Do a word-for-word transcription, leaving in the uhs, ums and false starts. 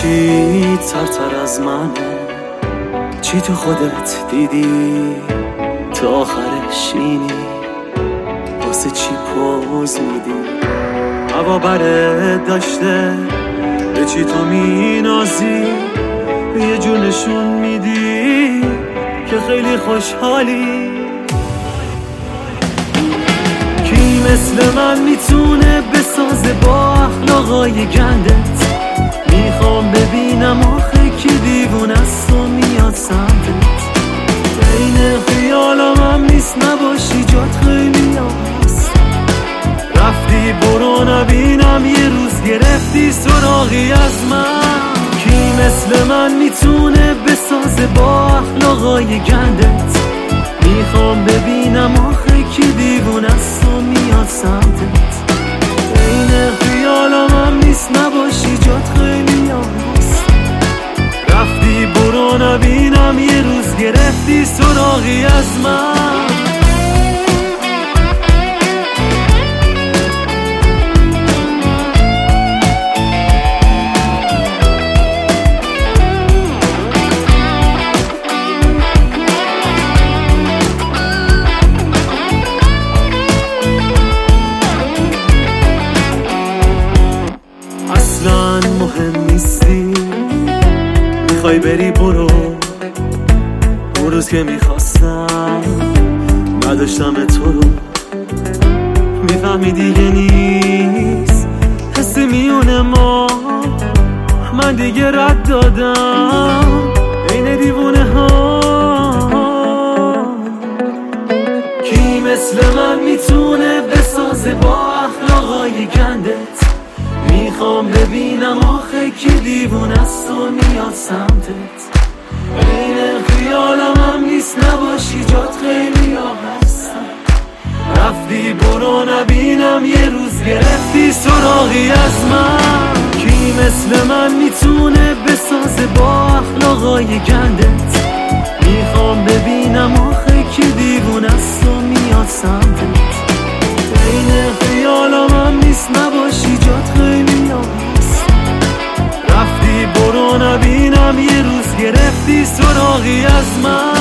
چی ترتر از منه؟ چی تو خودت دیدی تا آخرش اینی؟ واسه چی پوز میدی؟ هوا برت داشته به چی تو می نازی؟ یه جور نشون میدی که خیلی خوشحالی. کی مثل من میتونه بسازه با اخلاقای گندت؟ میخوام ببینم آخه کی دیوونه است و میاد سمتت. بین خیالم هم نیست نباشی جات خیلی هست. رفتی برو نبینم یه روز گرفتی سراغی از من. کی مثل من میتونه بسازه با اخلاقای گندت؟ میخوام ببینم آخه کی دیوونه است و میاد سمتت. بین خیالم هم نیست نباشی جات خیلی هست. رفتی برو نبینم یه روز گرفتی سراغی از من. اصلا مهم نیستی، میخوای بری برو. اون روز که میخواستم نداشتم تو رو، میفهمی دیگه نیست حس میونه ما. من دیگه رد دادم این دیوونه ها. کی مثل من میتونه بسازه با اخلاقای گندت؟ میخوام ببینم آخه کی دیوونه است و میاد سمتت. بین خیالم هم نیست نباشی جات خیلی هستم. رفتی برو نبینم یه روز گرفتی سراغی از من. کی مثل من میتونه بسازه با اخلاقای گندت؟ میخوام ببینم آخه کی دیوونه است و میاد سمتت. بین خیالم هم نیست نباشی جات خیلی هست. رفتی برو نبینم یه روز گرفتی سراغی از من.